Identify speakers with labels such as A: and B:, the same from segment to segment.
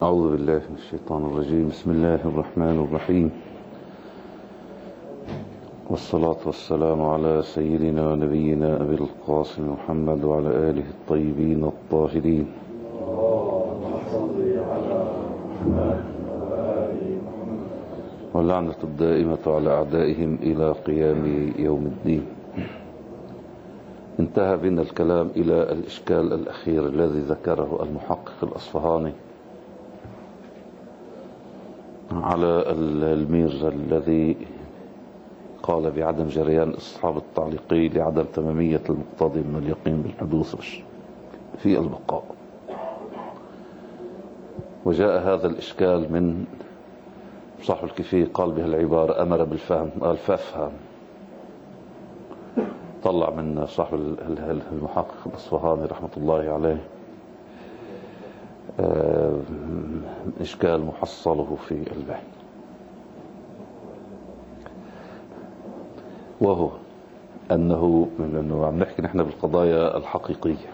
A: أعوذ بالله من الشيطان الرجيم. بسم الله الرحمن الرحيم، والصلاة والسلام على سيدنا ونبينا أبي القاسم محمد وعلى آله الطيبين الطاهرين. واللعنة الدائمة على أعدائهم إلى قيام يوم الدين. انتهى بنا الكلام إلى الإشكال الأخير الذي ذكره المحقق الأصفهاني على الميرزا الذي قال بعدم جريان استصحاب التعليقي لعدم تمامية المقتضي من اليقين بالحدوث في البقاء. وجاء هذا الإشكال من صاحب الكيفية، قال بها العبارة أمر بالفهم، قال فافهم. طلع من صاحب المحقق الأصفهاني رحمة الله عليه إشكال محصله في البحث، وهو أنه عم نحكي نحن بالقضايا الحقيقية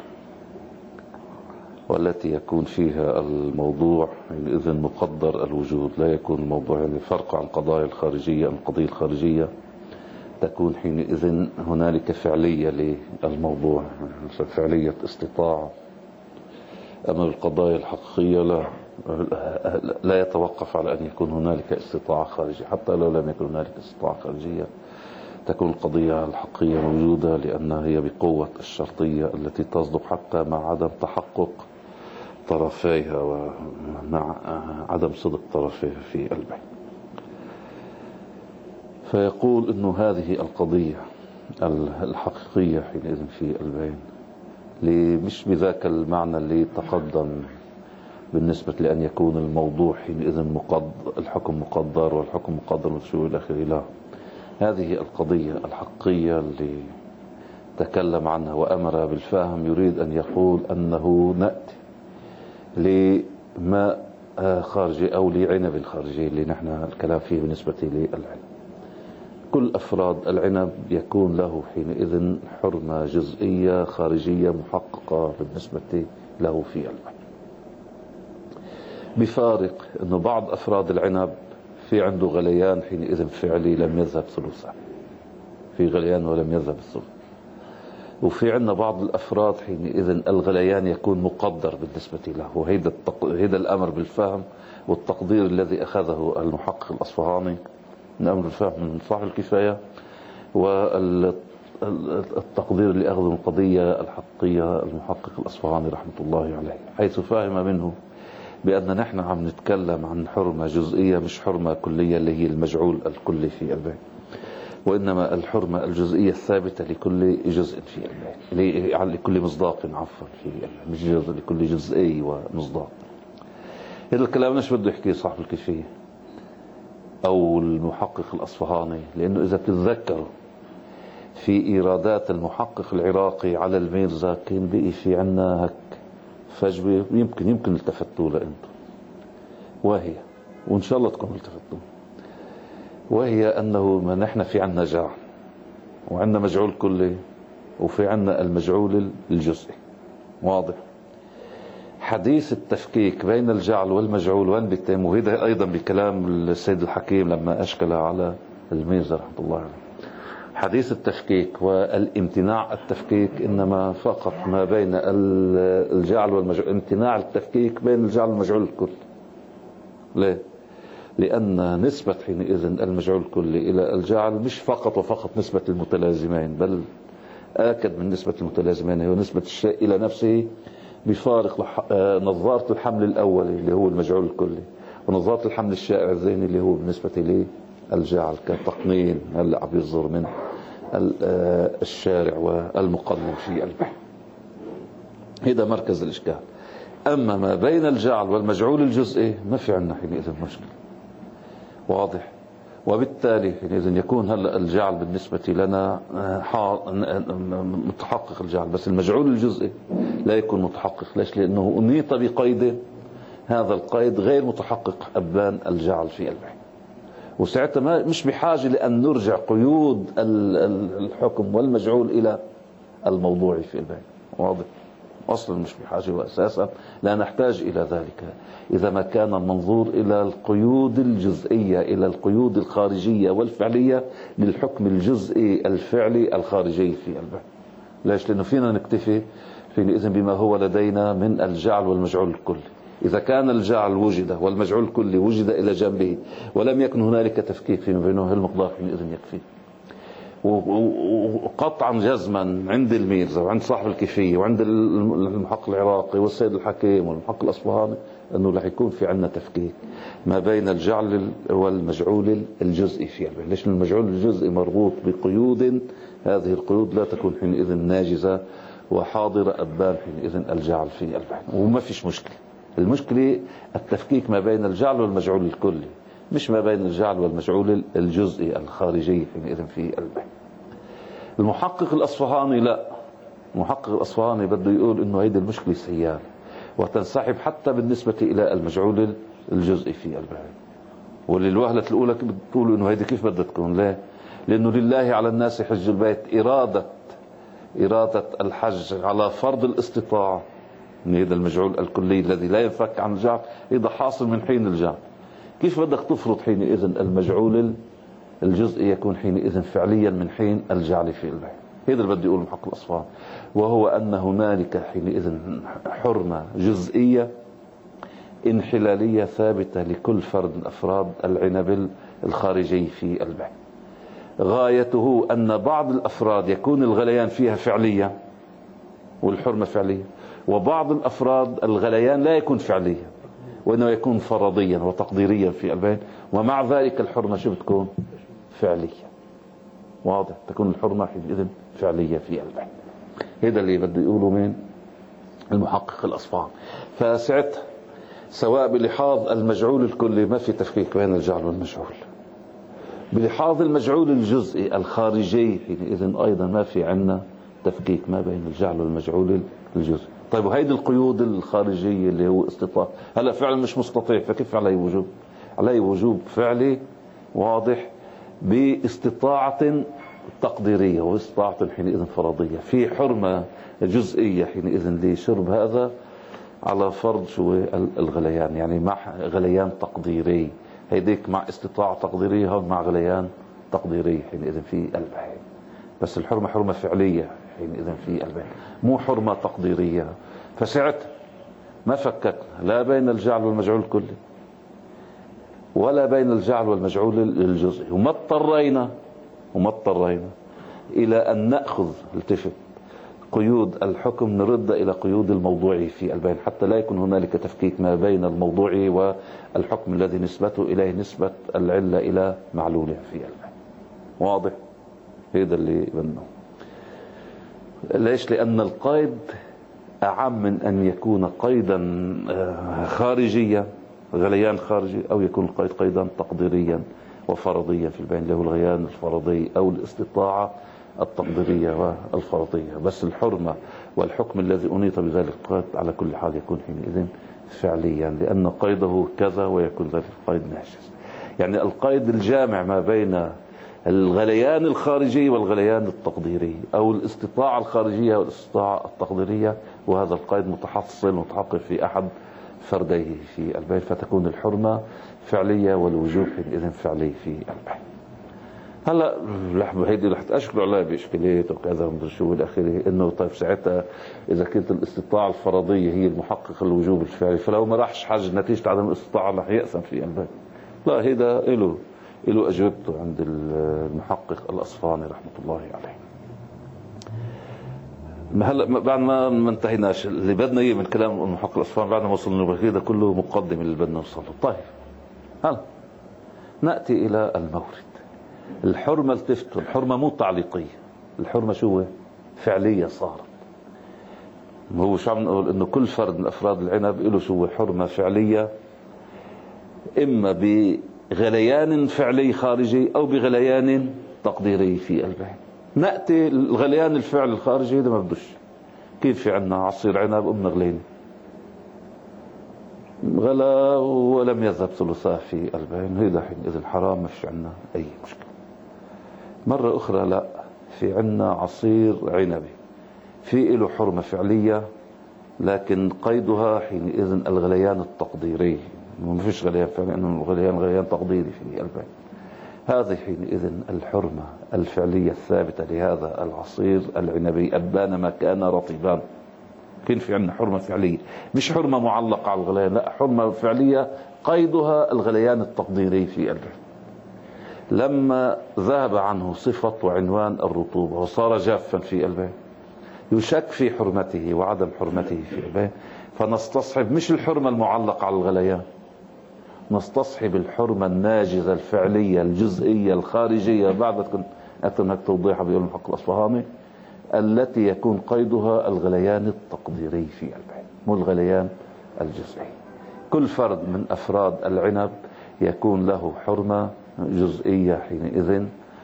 A: والتي يكون فيها الموضوع إذن مقدر الوجود، لا يكون الموضوع يعني فرق عن القضايا الخارجية. القضية الخارجية تكون حينئذ هنالك فعلية للموضوع، فعلية استطاعة. أما القضايا الحقيقية لا يتوقف على أن يكون هنالك استطاعة خارجية، حتى لو لم يكن هنالك استطاعة خارجية تكون القضية الحقيقية موجودة، لأنها هي بقوة الشرطية التي تصدق حتى مع عدم تحقق طرفيها ومع عدم صدق طرفيها في البيان. فيقول إنه هذه القضية الحقيقية حينئذ في البيان مش بذاك المعنى اللي تقدم بالنسبة لأن يكون الموضوع حينئذ الحكم مقدر والحكم مقدر وشو إلى آخره. لا، هذه القضية الحقيقية اللي تكلم عنها وأمر بالفهم يريد أن يقول أنه نأتي لماء خارجي أو لعنب خارجي اللي نحن الكلام فيه بالنسبة للعنب. كل أفراد العنب يكون له حينئذ حرمة جزئية خارجية محققة بالنسبة له في العنب، بفارق أنه بعض أفراد العنب في عنده غليان حينئذ فعلي لم يذهب ثلثا، في غليان ولم يذهب الثلث. وفي عندنا بعض الأفراد حينئذ الغليان يكون مقدر بالنسبة له، وهذا الأمر بالفهم والتقدير الذي أخذه المحقق الأصفهاني من أمر الفهم من صاحب الكفاية، والتقدير اللي أخذه من القضية الحقيقية المحقق الأصفهاني رحمة الله عليه، حيث فهم منه بأن نحن عم نتكلم عن حرمة جزئية مش حرمة كلية اللي هي المجعول الكلي في البيت، وإنما الحرمة الجزئية الثابتة لكل جزء في البيت، لكل مصداق عفوا في مش جزء، لكل جزئي ومصداق. هذا الكلام مش بده يحكيه صاحب الكيفية أو المحقق الأصفهاني، لأنه إذا بتتذكروا في إيرادات المحقق العراقي على الميرزا كان بقي في عنا هك فجوة يمكن التفتوا له أنتم، وهي وإن شاء الله تكونوا التفتوا، وهي أنه ما نحن في عنا جعل وعنا مجعول كلي وفي عنا المجعول الجزئي. واضح؟ حديث التفكيك بين الجعل والمجعول وين بيتم، وهذا أيضا بكلام السيد الحكيم لما أشكل على الميرزا رحمة الله عليه. حديث التفكيك والامتناع التفكيك إنما فقط ما بين الجعل والمجعول، امتناع التفكيك بين الجعل والمجعول الكل. ليه؟ لأن نسبة حينئذ المجعول الكلي إلى الجعل مش فقط وفقط نسبة المتلازمين، بل آكد من نسبة المتلازمين هو نسبة الشيء إلى نفسه، بفارق نظارة الحمل الأولي اللي هو المجعول الكلي ونظارة الحمل الشائع الذهني اللي هو بالنسبة للجعل كتقنين هلا عم يصدر من الشارع والمقنن في البحث. هذا مركز الإشكال. أما ما بين الجعل والمجعول الجزئي ما في عنا حينئذ مشكلة. واضح؟ وبالتالي حينئذ يكون هلا الجعل بالنسبة لنا متحقق الجعل، بس المجعول الجزئي لا يكون متحقق. ليش؟ لأنه أنيط بقيد، هذا القيد غير متحقق أبان الجعل في البحث، وساعتها مش بحاجة لأن نرجع قيود الحكم والمجعول إلى الموضوع في البحث. واضح؟ أصلا مش بحاجة وأساسا لا نحتاج إلى ذلك إذا ما كان المنظور إلى القيود الجزئية، إلى القيود الخارجية والفعلية للحكم الجزئي الفعلي الخارجي في البحث. ليش؟ لأنه فينا نكتفي حينئذ بما هو لدينا من الجعل والمجعول الكلي. إذا كان الجعل وجد والمجعول الكلي وجد إلى جنبه ولم يكن هنالك تفكيك فيما بينه، المقدار حينئذ يكفي. وقطعا جزما عند الميرزا وعند صاحب الكيفية وعند المحقق العراقي والسيد الحكيم والمحقق الأصفهاني أنه رح يكون في عندنا تفكيك ما بين الجعل والمجعول الجزئي في البحث. ليش؟ المجعول الجزئي مربوط بقيود، هذه القيود لا تكون حينئذ ناجزة وحاضرة أبان حينئذ الجعل في البحث، وما فيش مشكلة. المشكلة التفكيك ما بين الجعل والمجعول الكلي، مش ما بين الجعل والمجعول الجزئي الخارجي حينئذ في البحث. المحقق الأصفهاني لا، المحقق الأصفهاني بده يقول إنه هيدي المشكلة سيالة وتنسحب حتى بالنسبة إلى المجعول الجزئي في البحث. وللوهلة الأولى بتقولوا إنه هيدي كيف بدها تكون؟ ليه؟ لأنه لله على الناس حج البيت، إرادة الحج على فرض الاستطاعة من هذا المجعول الكلي الذي لا ينفك عن الجعل، إذا حاصل من حين الجعل. كيف بدك تفرض حينئذ المجعول الجزئي يكون حينئذ فعليا من حين الجعل في البحث؟ هذا اللي بده يقول المحقق الأصفهاني، وهو أن هنالك حينئذ حرمة جزئية انحلالية ثابتة لكل فرد من أفراد العنب الخارجي في البحث. غايته أن بعض الأفراد يكون الغليان فيها فعليا والحرمة فعلية، وبعض الأفراد الغليان لا يكون فعليا وإنه يكون فرضيا وتقديريا في البين، ومع ذلك الحرمة شو بتكون؟ فعلية. واضح؟ تكون الحرمة حينئذ فعلية في البين. هذا اللي بده يقوله من المحقق الأصفهاني. فساعتها سواء بلحاظ المجعول الكلي ما في تفكيك بين الجعل والمجعول، بلحاظ المجعول الجزئي الخارجي حينئذ أيضا ما في عنا تفكيك ما بين الجعل والمجعول الجزئي. طيب وهيدي القيود الخارجية اللي هو استطاع، هلا فعلا مش مستطيع، فكيف عليه وجوب؟ عليه وجوب فعلي واضح باستطاعة تقديرية واستطاعة حينئذ فرضية. في حرمة جزئية حينئذ لشرب هذا على فرض شو الغليان، يعني مع غليان تقديري، هيديك مع استطاعة تقديرية، هون مع غليان تقديري حينئذ في البحث. بس الحرمة حرمة فعلية حينئذ في البحث، مو حرمة تقديرية. فساعتها ما فككنا لا بين الجعل والمجعول الكلي ولا بين الجعل والمجعول الجزئي، وما اضطرينا إلى أن نأخذ التفت قيود الحكم نرد إلى قيود الموضوعي في البين، حتى لا يكون هنالك تفكيك ما بين الموضوعي والحكم الذي نسبته إليه نسبة العلة إلى معلوله في البين. واضح؟ هذا اللي بدنا. ليش؟ لأن القيد أعم من أن يكون قيدا خارجيا، غليان خارجي، أو يكون القيد قيدا تقديريا وفرضيا في البين، اللي هو الغليان الفرضي أو الاستطاعة التقديرية والفرضية. بس الحرمة والحكم الذي أنيط بذلك القيد على كل حال يكون حينئذ فعليا، لأن قيده كذا ويكون ذلك القيد ناجز. يعني القيد الجامع ما بين الغليان الخارجي والغليان التقديري، أو الاستطاعة الخارجية والاستطاعة التقديرية، وهذا القيد متحصل متحقق في أحد فرديه في البين، فتكون الحرمة فعلية والوجوب حينئذ فعلي في البين. هلا هيدي رح تأشكلوا عليها بإشكاليات وكذا ومدري شو إلى آخره، إنه طيب ساعتها إذا كانت الاستطاعة الفرضية هي المحقق الوجوب الفعلي، فلو ما راحش حج نتيجة عدم الاستطاعة رح يأثم في البين. لا، هيدا له أجوبته عند المحقق الأصفهاني رحمة الله عليه. هلا بعد ما انتهيناش اللي بدنا اياه من كلام المحقق الأصفهاني، بعد ما وصلنا هذا كله مقدم اللي بدنا نوصله. طيب هلا نأتي إلى المورد. الحرمة التفتوا، الحرمة مو تعليقية، الحرمة شو فعلية صارت. هو شو عم نقول؟ إنه كل فرد من أفراد العنب له شو حرمة فعلية، إما بغليان فعلي خارجي أو بغليان تقديري في البين. نأتي الغليان الفعل الخارجي ده ما بدوش. كيف في عنا عصير عنب غليني غلا ولم يذهب ثلثاه في البين، هيدا حينئذ حرام، ما فيش عنا أي مشكلة. مرة أخرى لا، في عنا عصير عنبي في له حرمة فعلية لكن قيدها حينئذ الغليان التقديري، ما فيش غليان فعلي، انه غليان تقديري في البين. هذه حينئذ الحرمة الفعلية الثابتة لهذا العصير العنبي، أبان ما كان رطبان. كان في عندنا حرمة فعلية، مش حرمة معلقة على الغليان، لا، حرمة فعلية قيدها الغليان التقديري في البين. لما ذهب عنه صفة وعنوان الرطوبة وصار جافا في البين، يشك في حرمته وعدم حرمته في البين، فنستصحب مش الحرمة المعلقة على الغليان، نستصحب الحرمة الناجزة الفعلية الجزئية الخارجية، بعد هناك توضيحها بيقول المحقق الأصفهاني، التي يكون قيدها الغليان التقديري في البين مو الغليان الجزئي. كل فرد من أفراد العنب يكون له حرمة جزئية حينئذ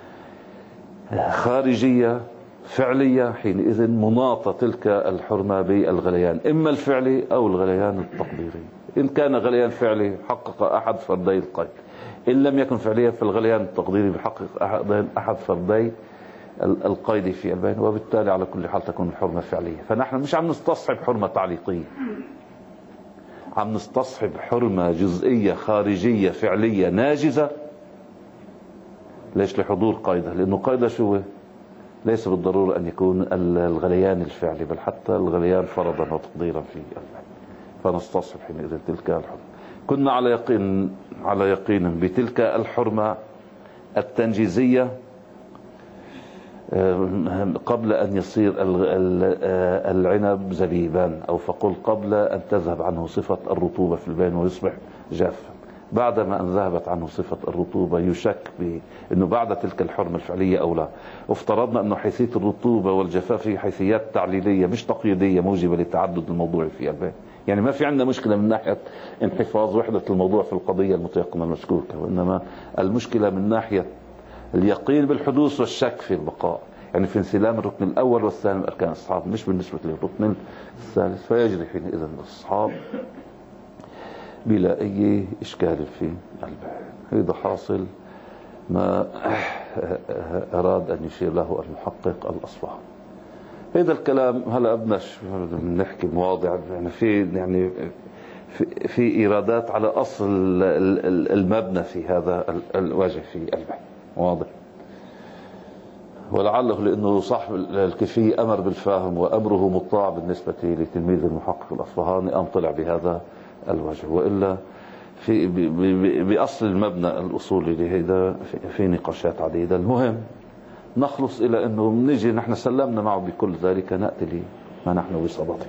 A: خارجية فعلية، حينئذ مناطة تلك الحرمة بالغليان إما الفعلي أو الغليان التقديري. إن كان غليان فعلي حقق أحد فردي القيد، إن لم يكن فعليا فالغليان التقديري بحقق أحد فردي القيد في البين، وبالتالي على كل حال تكون الحرمة فعلية. فنحن مش عم نستصحب حرمة تعليقية، عم نستصحب حرمة جزئية خارجية فعلية ناجزة. ليش؟ لحضور قيدها، لأنه قيدها شو ليس بالضرورة أن يكون الغليان الفعلي، بل حتى الغليان فرضا وتقديرا في البين، فنستصحب حينئذ تلك الحرمة. كنا على يقين بتلك الحرمة التنجيزية قبل أن يصير العنب زبيبا، أو فقل قبل أن تذهب عنه صفة الرطوبة في البين ويصبح جافا. بعدما أن ذهبت عنه صفة الرطوبة يشك بأنه بعد تلك الحرمة الفعلية أو لا. وافترضنا أنه حيثية الرطوبة والجفاف هي حيثيات تعليلية مش تقييدية موجبة للتعدد الموضوعي في البين. يعني ما في عندنا مشكلة من ناحية انحفاظ وحدة الموضوع في القضية المتيقنة المشكوكة، وإنما المشكلة من ناحية اليقين بالحدوث والشك في البقاء، يعني في انسلام الركن الأول والثاني من أركان الاستصحاب، مش بالنسبة للركن الثالث. فيجري حينئذ الاستصحاب بلا أي إشكال في البين. هذا حاصل ما أراد أن يشير له المحقق الأصفهاني. هذا الكلام هلا بدناش نحكي مواضع، يعني في إيرادات على أصل المبنى في هذا الوجه في البين، واضح. ولعله لأنه صاحب الكيفية أمر بالفهم وأمره مطاع بالنسبة لتلميذ المحقق الأصفهاني، أم طلع بهذا الوجه، وإلا بأصل المبنى الأصولي لهذا في نقاشات عديدة. المهم نخلص إلى أنه نجي نحن سلمنا معه بكل ذلك، نأتي لما نحن بصدده.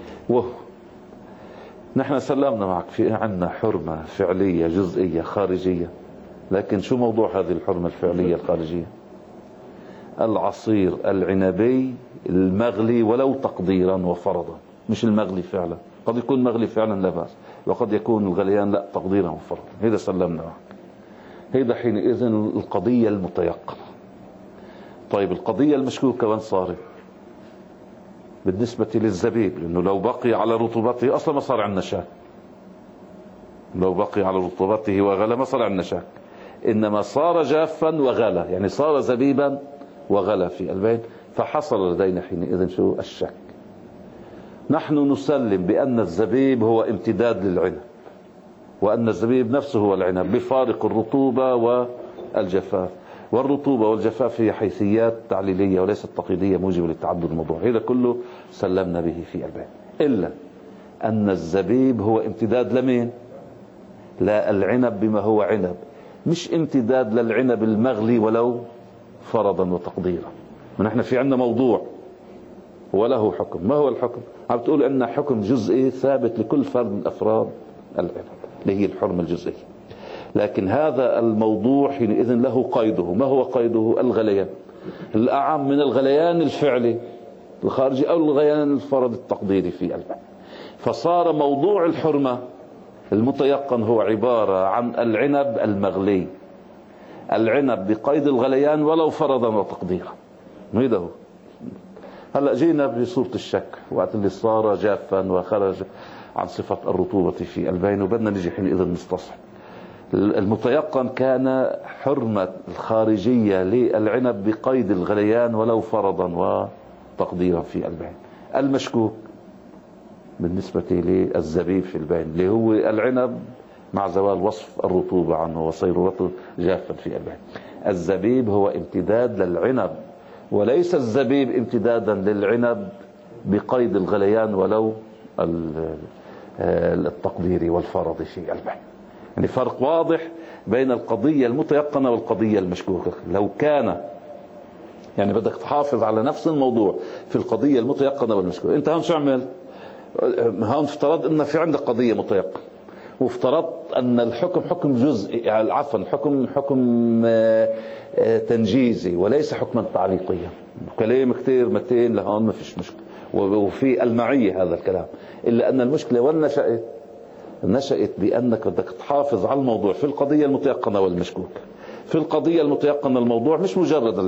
A: نحن سلمنا معك في عندنا حرمة فعلية جزئية خارجية، لكن شو موضوع هذه الحرمة الفعلية الخارجية؟ العصير العنبي المغلي ولو تقديرا وفرضا، مش المغلي فعلا. قد يكون مغلي فعلا لا بأس، وقد يكون الغليان لا تقديرا وفرضا. هذا سلمنا معك. هذا حينئذ القضية المتيقنة. طيب القضية المشكوكة وين صارت؟ بالنسبة للزبيب، لأنه لو بقي على رطوبته أصلا ما صار عندنا شك، لو بقي على رطوبته وغلى ما صار عندنا شك، إنما صار جافا وغلى، يعني صار زبيبا وغلى في البين، فحصل لدينا حينئذ شو؟ الشك. نحن نسلم بأن الزبيب هو امتداد للعنب، وأن الزبيب نفسه هو العنب بفارق الرطوبة والجفاف، والرطوبة والجفاف هي حيثيات تعليلية وليست تقييدية موجبة للتعدد الموضوع. هذا كله سلمنا به في البين، إلا أن الزبيب هو امتداد لمين؟ لا العنب بما هو عنب، مش امتداد للعنب المغلي ولو فرضا وتقديرا. ونحن في عندنا موضوع وله حكم. ما هو الحكم؟ عم بتقول أن حكم جزئي ثابت لكل فرد من أفراد العنب اللي هي الحرمة الجزئية، لكن هذا الموضوع حينئذ له قيده. ما هو قيده؟ الغليان الأعم من الغليان الفعلي الخارجي أو الغليان الفرض التقديري في البين. فصار موضوع الحرمة المتيقن هو عبارة عن العنب المغلي، العنب بقيد الغليان ولو فرضا وتقديرا. هذا هو. هلا جينا بصورة الشك، وقت اللي صار جافا وخرج عن صفة الرطوبة في البين، وبدنا نجي حينئذ نستصحب. المتيقن كان حرمة الخارجية للعنب بقيد الغليان ولو فرضا وتقديرا في البين. المشكوك بالنسبة للزبيب في البين اللي هو العنب مع زوال وصف الرطوبة عنه وصيرورته جافا في البين. الزبيب هو امتداد للعنب، وليس الزبيب امتدادا للعنب بقيد الغليان ولو التقديري والفرضي في البين. يعني فرق واضح بين القضية المتيقنة والقضية المشكوكة. لو كان يعني بدك تحافظ على نفس الموضوع في القضية المتيقنة والمشكوكة، انت هون شو عمل؟ هون افترض ان في عندك قضية متيقنة، وافترضت ان الحكم حكم جزئي، يعني عفوا حكم تنجيزي وليس حكما تعليقيا. كلام كثير متين لهون ما فيش مشكلة، وفي المعية هذا الكلام. إلا أن المشكلة وين نشأت بأنك بدك تحافظ على الموضوع في القضية المتيقنة والمشكوكة. في القضية المتيقنة الموضوع مش مجرد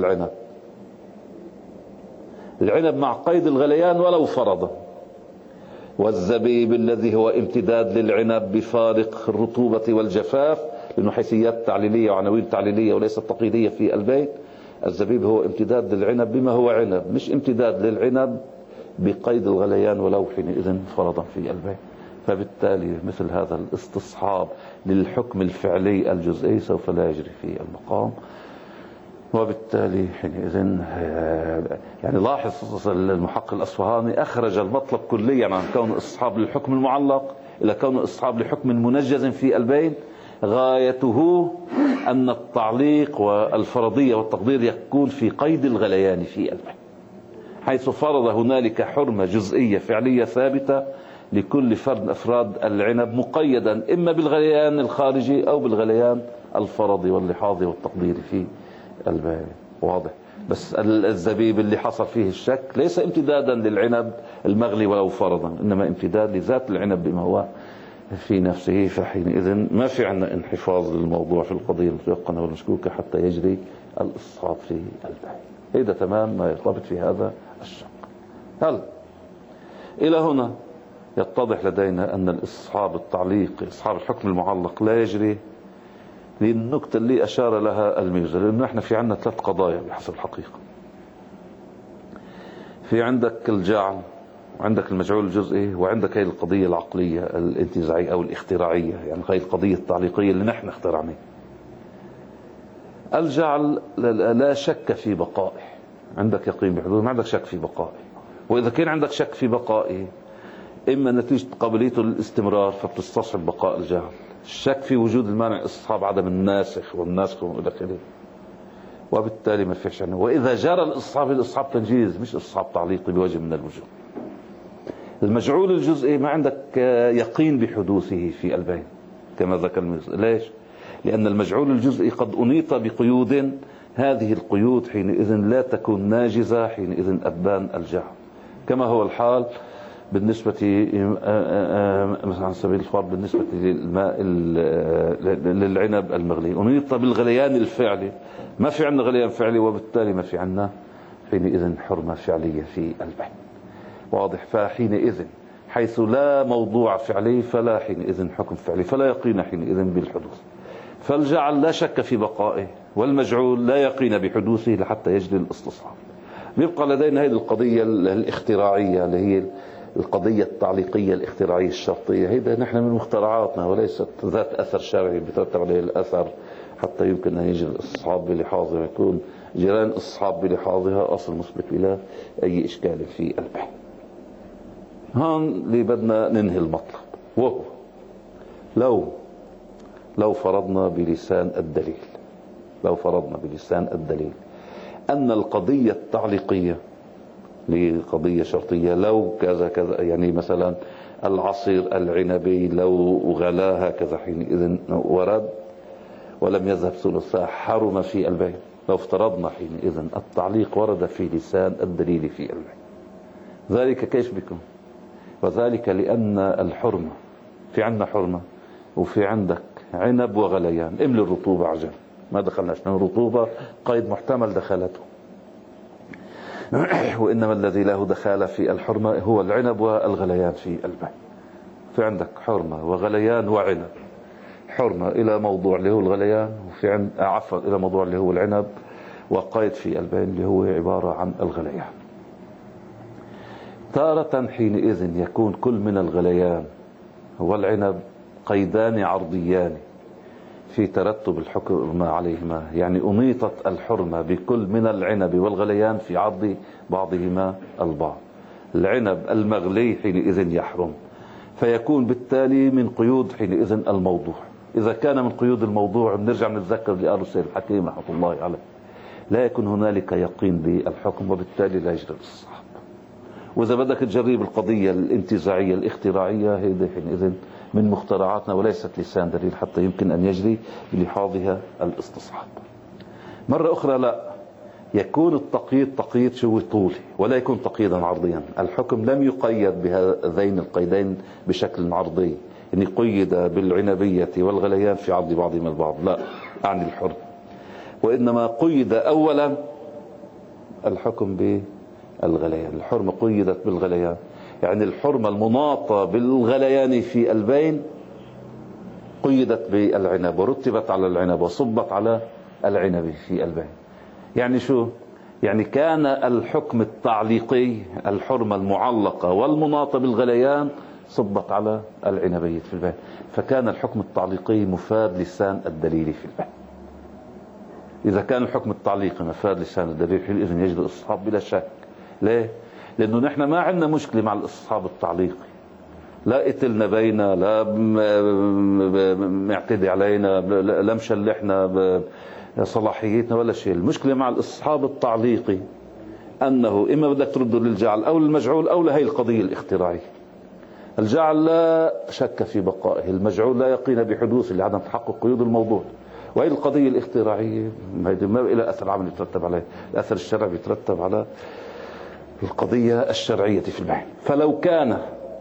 A: العنب مع قيد الغليان ولو فرضا، والزبيب الذي هو امتداد للعنب بفارق الرطوبة والجفاف، لأنه حيثيات تعليلية وعناوين تعليلية وليست تقييدية في البيت. الزبيب هو امتداد للعنب بما هو عنب، مش امتداد للعنب بقيد الغليان ولو حينئذ فرضا في البيت. فبالتالي مثل هذا الاستصحاب للحكم الفعلي الجزئي سوف لا يجري في المقام، وبالتالي حينئذ يعني لاحظ المحقق الأصفهاني أخرج المطلب كليا عن كون استصحاب للحكم المعلق إلى كون استصحاب لحكم منجز في البين. غايته أن التعليق والفرضية والتقدير يكون في قيد الغليان في البين، حيث فرض هنالك حرمة جزئية فعلية ثابتة لكل فرد أفراد العنب، مقيدا إما بالغليان الخارجي أو بالغليان الفرضي واللحاظي والتقديري في البين. واضح؟ بس الزبيب اللي حصل فيه الشك ليس امتدادا للعنب المغلي ولو فرضا، إنما امتداد لذات العنب بما هو في نفسه. فحينئذ ما في عندنا انحفاظ للموضوع في القضية المتيقنة والمشكوكة حتى يجري الاستصحاب في البين. هذا تمام ما يرتبط في هذا الشق. هل إلى هنا يتضح لدينا أن الاستصحاب التعليقي، استصحاب الحكم المعلق، لا يجري للنكتة اللي أشار لها الميرزا، لأنه احنا في عندنا 3 قضايا بحسب الحقيقة. في عندك الجعل، وعندك المجعول الجزئي، وعندك هي القضية العقلية الانتزاعية أو الاختراعية، يعني هي القضية التعليقية اللي نحن اخترعناها. الجعل لا شك في بقائه، عندك يقين بحدوثه، ما عندك شك في بقائه. وإذا كان عندك شك في بقائه، إما نتيجة قابليته للاستمرار فبتستصحب بقاء الجعل، الشك في وجود المانع استصحاب عدم الناسخ والناسخ وإلى آخره، وبالتالي ما فيش عنه. وإذا جرى الاستصحاب الاستصحاب تنجيز مش استصحاب تعليقي بوجه من الوجوه. المجعول الجزئي ما عندك يقين بحدوثه في البين كما ذكر الميرزا. ليش؟ لأن المجعول الجزئي قد أنيط بقيود، هذه القيود حينئذ لا تكون ناجزة، حينئذ أبان الجعل، كما هو الحال بالنسبة مثلا على سبيل الفرض بالنسبة للماء للعنب المغلي، أنيط بالغليان الفعلي، ما في عندنا غليان فعلي، وبالتالي ما في عندنا حينئذ حرمة فعلية في البين. واضح؟ فحينئذ حيث لا موضوع فعلي فلا حينئذ حكم فعلي، فلا يقين حينئذ بالحدوث. فالجعل لا شك في بقائه، والمجعول لا يقين بحدوثه لحتى يجري الاستصحاب. بيبقى لدينا هذه القضية الاختراعية اللي هي القضية التعليقية الاختراعية الشرطية. هذا نحن من مخترعاتنا وليست ذات أثر شرعي بيترتب عليه الأثر حتى يمكن أن يجري الاستصحاب بلحاظه، يكون جيران الاستصحاب بلحاظها أصل مثبت بلا أي إشكال في البحث. هون اللي بدنا ننهي المطلب، وهو لو فرضنا بلسان الدليل أن القضية التعليقية لقضية شرطية، لو كذا كذا، يعني مثلا العصير العنبي لو غلاها كذا حينئذ ورد ولم يذهب ثلثها حرم في البيع. لو افترضنا حينئذ التعليق ورد في لسان الدليل في البيع، ذلك كيف بكم؟ وذلك لأن الحرمة في عندنا حرمة وفي عندك عنب وغليان، املي الرطوبة عجل، ما دخلناش من الرطوبة قيد محتمل دخلته، وإنما الذي له دخالة في الحرمة هو العنب والغليان في البيع. في عندك حرمة وغليان وعنب، حرمة إلى موضوع اللي هو الغليان، وفي عفوا إلى موضوع اللي هو العنب، وقيد في البيع اللي هو عبارة عن الغليان. تارة حينئذ يكون كل من الغليان والعنب قيدان عرضيان في ترتب الحكم عليهما، يعني أميطت الحرمة بكل من العنب والغليان في عرض بعضهما البعض. العنب المغلي حينئذ يحرم، فيكون بالتالي من قيود حينئذ الموضوع. إذا كان من قيود الموضوع بنرجع نتذكر لآل السيد الحكيم رحمة الله عليه، لا يكون هنالك يقين بالحكم وبالتالي لا يجري الاستصحاب. وإذا بدك تجرب القضية الانتزاعية الاختراعية، هذه حينئذ من مخترعاتنا وليست لسان دليل حتى يمكن أن يجري بلحاظها الاستصحاب. مرة أخرى لا يكون التقييد تقييد شو طولي ولا يكون تقييدا عرضيا. الحكم لم يقيد بهذين القيدين بشكل عرضي، إن قيد بالعنبية والغليان في عرض بعضهم البعض، لا أعني الحرم، وإنما قيد أولا الحكم بالغليان. الحرمة قيدت بالغليان، يعني الحرمة المناطة بالغليان في البين قيدت بالعنب ورتبت على العنب وصبت على العنب في البين. يعني شو؟ يعني كان الحكم التعليقي الحرمة المعلقة والمناطة بالغليان صبت على العنبية في البين، فكان الحكم التعليقي مفاد لسان الدليل في البين. إذا كان الحكم التعليقي مفاد لسان الدليل إذن يجري الاستصحاب بلا شك. ليه؟ لأنه نحن ما عندنا مشكلة مع الاستصحاب التعليقي، لا قتلنا بينا، لا معتدي علينا، لا مشلحنا بصلاحيتنا ولا شيء. المشكلة مع الاستصحاب التعليقي أنه إما بدك ترده للجعل أو للمجعول أو لهي القضية الاختراعية. الجعل لا شك في بقائه، المجعول لا يقين بحدوثه لعدم تحقق قيود الموضوع. وهي القضية الاختراعية ما إلى أثر عمل يترتب عليه، الأثر الشرعي يترتب على القضية الشرعية في البحث. فلو كان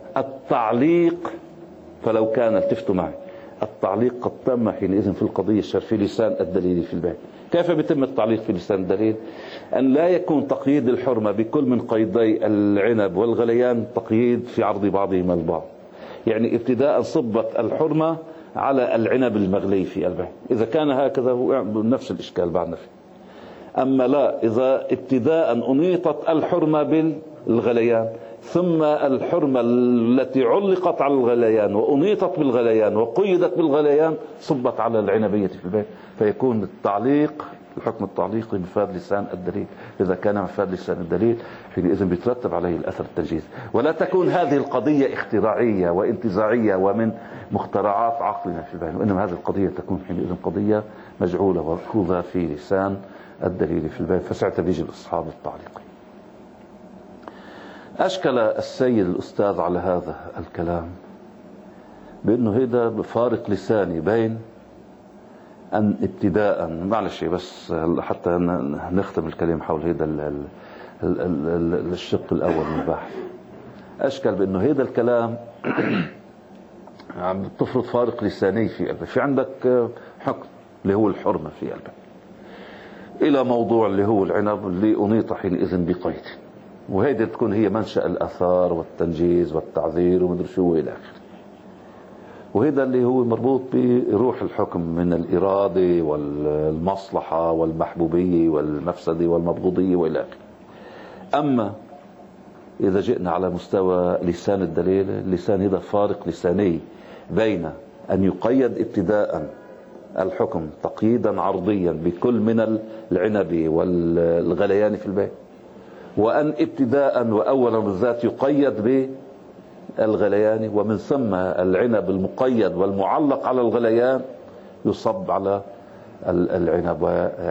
A: التفتوا معي التعليق قد تم حينئذ في القضية الشرعية في لسان الدليل في البحث. كيف بيتم التعليق في لسان الدليل؟ أن لا يكون تقييد الحرمة بكل من قيدي العنب والغليان تقييد في عرض بعضهما البعض، يعني ابتداء صبت الحرمة على العنب المغلي في البحث. إذا كان هكذا هو نفس الإشكال بعدنا فيه. أما لا، إذا ابتداء أنيطت الحرمة بالغليان ثم الحرمة التي علقت على الغليان وأنيطت بالغليان وقيدت بالغليان صبت على العنبية في البيت، فيكون التعليق الحكم التعليقي مفاد لسان الدليل. إذا كان مفاد لسان الدليل حينئذ بيترتب عليه الأثر التنجيزي. ولا تكون هذه القضية اختراعية وانتزاعية ومن مخترعات عقلنا في البين، وإنما هذه القضية تكون حينئذ قضية مجعولة ومأخوذة في لسان الدليل في البين، فساعتها بيجي الإصحاب التعليقي. أشكل السيد الأستاذ على هذا الكلام بأنه هذا فارق لساني بين أن ابتداء، معلش بس حتى نختم الكلام حول هذا الشق الأول من البحث. أشكل بأنه هذا الكلام عم تفرض فارق لساني في قلبك. في عندك حكم اللي هو الحرمة في قلبك إلى موضوع اللي هو العنب اللي أنيط حينئذ بقيد، وهذه تكون هي منشأ الأثار والتنجيز والتعذير ومدري شو إلى آخره. وهذا اللي هو مربوط بروح الحكم من الإرادة والمصلحة والمحبوبية والمفسدة والمبغوضية وإلى آخره. أما إذا جئنا على مستوى لسان الدليل، اللسان هذا فارق لساني بين أن يقيد ابتداء الحكم تقييدا عرضيا بكل من العنب والغليان في البيت، وأن ابتداء وأولا بالذات يقيد بالغليان، ومن ثم العنب المقيد والمعلق على الغليان يصب على العنب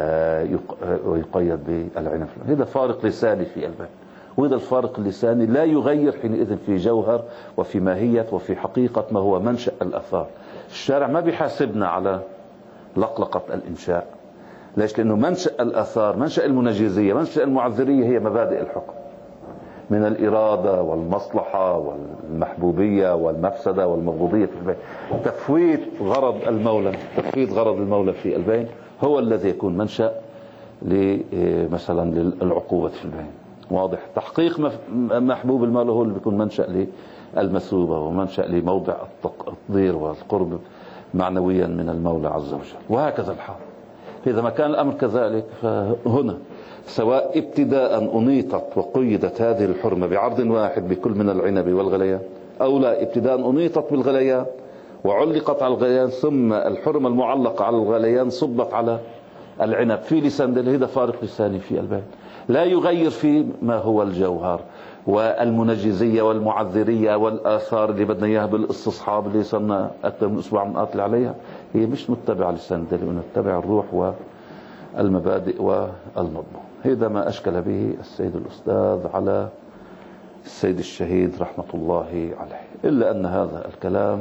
A: ويقيد بالعنب. هذا فارق لساني في البيت، وهذا الفارق اللساني لا يغير حينئذ في جوهر وفي ماهية وفي حقيقة ما هو منشأ الأثار. الشارع ما بيحاسبنا على لقلقة الإنشاء. ليش؟ لأنه منشأ الأثار، منشأ المنجزية، منشأ المعذرية هي مبادئ الحكم من الإرادة والمصلحة والمحبوبية والمفسدة والمبغوضية في البين. تفويت غرض المولى في البين هو الذي يكون منشأ مثلا للعقوبة في البين. واضح؟ تحقيق محبوب المولى هو اللي بيكون منشأ للمثوبة ومنشأ لموضع التقدير والقرب معنويا من المولى عز وجل، وهكذا الحال. إذا ما كان الأمر كذلك فهنا سواء ابتداء أنيطت وقيدت هذه الحرمة بعرض واحد بكل من العنب والغليان، أو لا ابتداء أنيطت بالغليان وعلقت على الغليان ثم الحرمة المعلقة على الغليان صبت على العنب في لسان دليل، هذا فارق لساني في البيان لا يغير في ما هو الجوهر والمنجزية والمعذرية والآثار اللي بدنا إياها بالاستصحاب اللي صرنا أكثر من أسبوع نقاتل عليها. هي مش متبعة لسان دليل، نتبع الروح والمبادئ والمضمون. هذا ما أشكل به السيد الأستاذ على السيد الشهيد رحمة الله عليه، إلا أن هذا الكلام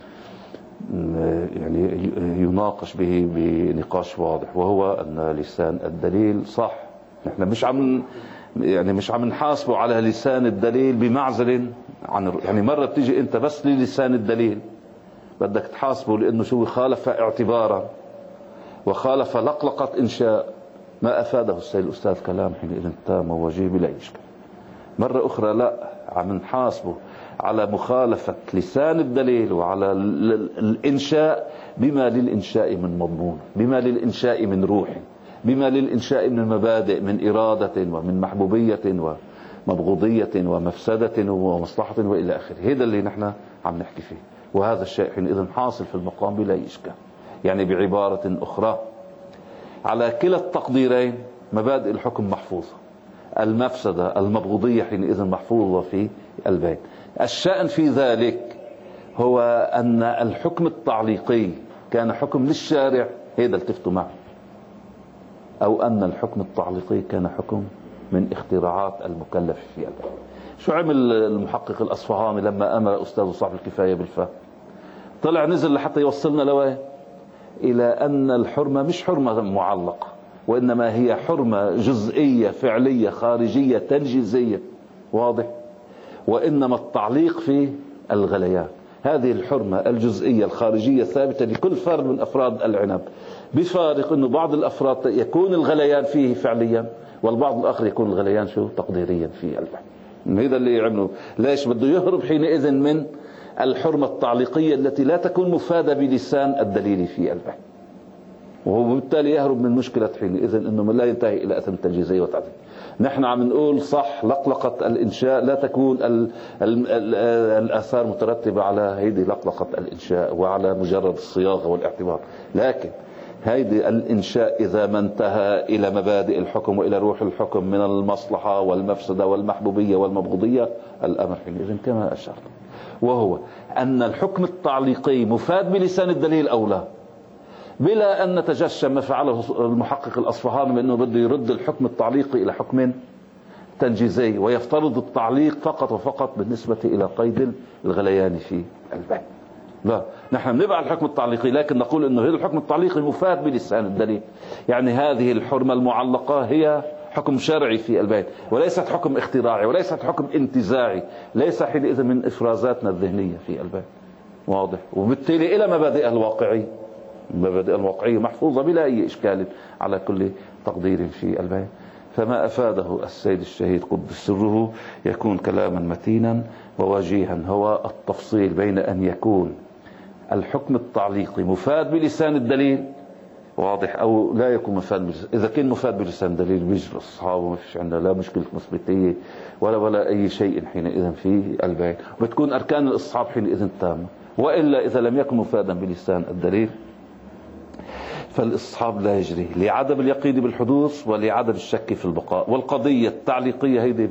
A: يعني يناقش به بنقاش واضح، وهو أن لسان الدليل صح. نحن مش عم نحاسبه على لسان الدليل بمعزل عن يعني مرة بتيجي أنت بس للسان الدليل بدك تحاسبه لأنه شو خالف اعتبارا وخالف لقلقة إنشاء، ما أفاده السيد الأستاذ كلام حينئذ تام ووجيه بلا إشكال. مرة أخرى لا، عم نحاسبه على مخالفة لسان الدليل وعلى الإنشاء بما للإنشاء من مضمون، بما للإنشاء من روح، بما للإنشاء من مبادئ، من إرادة ومن محبوبية ومبغوضية ومفسدة ومصلحة وإلى آخره. هذا اللي نحن عم نحكي فيه، وهذا الشيء حينئذ حاصل في المقام بلا إشكال. يعني بعبارة أخرى على كلا التقديرين مبادئ الحكم محفوظة، المفسدة المبغوضية حينئذ محفوظة في البين. الشأن في ذلك هو أن الحكم التعليقي كان حكم للشارع، هذا التفتوا معه، أو أن الحكم التعليقي كان حكم من اختراعات المكلف في البين. شو عمل المحقق الأصفهاني لما أمر أستاذ صاحب الكفاية بالفهم؟ طلع نزل لحتى يوصلنا لوين؟ إلى أن الحرمة مش حرمة معلقة، وإنما هي حرمة جزئية فعلية خارجية تنجيزية، واضح؟ وإنما التعليق في الغليان. هذه الحرمة الجزئية الخارجية ثابتة لكل فرد من أفراد العنب، بفارق أنه بعض الأفراد يكون الغليان فيه فعليا والبعض الآخر يكون الغليان شو تقديريا في البحث. هذا اللي يعمله. ليش بده يهرب حينئذ من الحرمة التعليقية التي لا تكون مفادة بلسان الدليل في البحث، وهو بالتالي يهرب من مشكلة حينئذ أنه لا ينتهي إلى أثم تنجيزية وتعديل. نحن عم نقول صح لقلقة الإنشاء لا تكون الآثار مترتبة على هيدي لقلقة الإنشاء وعلى مجرد الصياغة والاعتبار، لكن هيدي الإنشاء إذا ما انتهى إلى مبادئ الحكم وإلى روح الحكم من المصلحة والمفسدة والمحبوبية والمبغوضية، الأمر حينئذ كما أشرت، وهو أن الحكم التعليقي مفاد بلسان الدليل أو لا، بلا أن نتجشم ما فعله المحقق الأصفهاني بأنه بده يرد الحكم التعليقي إلى حكم تنجيزي ويفترض التعليق فقط وفقط بالنسبة إلى قيد الغليان في البين. لا، نحن بنبع الحكم التعليقي، لكن نقول أنه هذا الحكم التعليقي مفاد بلسان الدليل. يعني هذه الحرمة المعلقة هي حكم شرعي في البين، وليست حكم اختراعي، وليست حكم انتزاعي، ليس حينئذ من إفرازاتنا الذهنية في البين، واضح؟ وبالتالي إلى مبادئ الواقعي، المبادئ الواقعية محفوظة بلا أي إشكال على كل تقدير في البين. فما أفاده السيد الشهيد قدس سره يكون كلاما متينا ووجيها، هو التفصيل بين أن يكون الحكم التعليقي مفاد بلسان الدليل، واضح، أو لا يكون مفاد بلسان. إذا كان مفاد بلسان الدليل بيجري الصحابة وما فيش عندنا لا مشكلة مثبتية ولا أي شيء حينئذ في البين، وبتكون أركان الاستصحاب حينئذ تامة. وإلا إذا لم يكن مفادا بلسان الدليل فالاستصحاب لا يجري لعدم اليقين بالحدوث ولعدم الشك في البقاء. والقضية التعليقية هيدي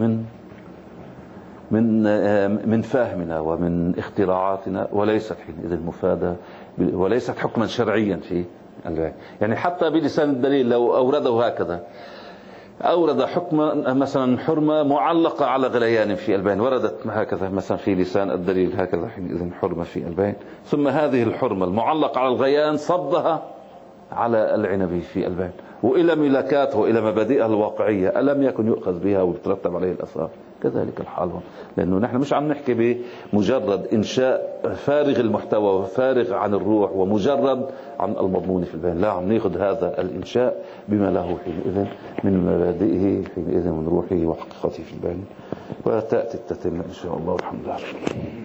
A: من فهمنا ومن اختراعاتنا، وليست حينئذ مفادة وليست حكما شرعيا في البين. يعني حتى بلسان الدليل لو أورده هكذا، أورد حكم مثلا حرمة معلقة على غليان في البين، وردت هكذا مثلا في لسان الدليل هكذا حينئذ حرمة في البين، ثم هذه الحرمة المعلقة على الغليان صدها على العنب في البين وإلى ملاكاته وإلى مبادئها الواقعية، ألم يكن يؤخذ بها ويترتب عليه الأثار؟ كذلك الحال، لأنه نحن مش عم نحكي بمجرد إنشاء فارغ المحتوى وفارغ عن الروح ومجرد عن المضمون في البين، لا، عم ناخذ هذا الإنشاء بما له حينئذ من مبادئه حينئذ من روحه وحقيقته في البين، وتأتي التتمة إن شاء الله والحمد لله.